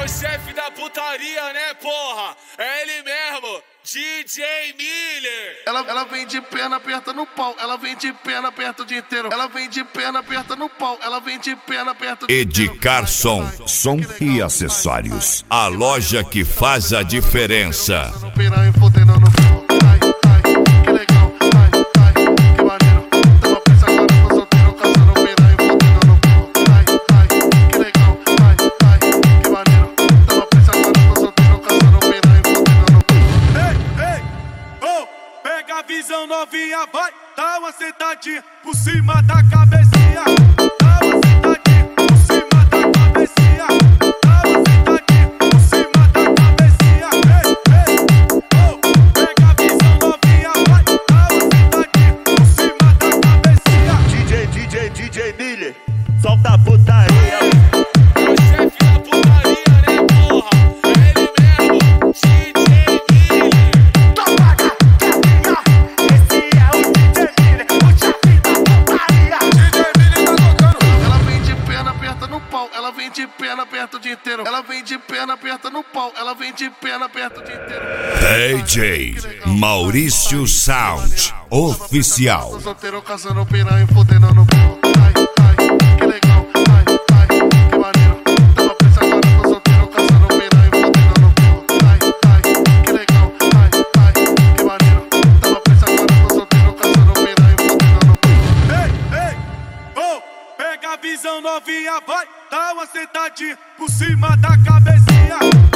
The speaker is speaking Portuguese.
o chefe da putaria, né, porra? É ele mesmo, DJ Miller. Ela vem de perna aperta no pau, ela vem de perna aperta o dia inteiro. Ela vem de perna aperta no pau, ela vem de perna aperta o dia inteiro. Edicar Som e acessórios. A loja que faz a diferença. Pega a visão novinha, vai, dá uma sentadinha por cima da cabecinha. Dá uma sentadinha por cima da cabecinha. Dá uma sentadinha por cima da cabecinha. Ei, ei, oh, pega a visão novinha, vai, dá uma sentadinha por cima da cabecinha. DJ Miller, solta a putaria. É o chefe da putaria, né, porra? É ele mesmo, DJ Miller. Ela vem de perna aperta o dia inteiro. Ela vem de perna aperta no pau, ela vem de perna aperta o dia inteiro. DJ Maurício Sound Oficial. Tô solteiro caçando piranha, fodendo no pau. Ai, ai, que legal. Ai, ai, que maneiro. Tava presa agora, tô solteiro caçando piranha, fodendo no pau. Ai, ai, que legal. Ai, ai, que maneiro. Tava presa agora, tô solteiro caçando piranha, fodendo no pau. Ei, ei, oh, pega a visão novinha, vai, dá uma sentadinha por cima da cabecinha.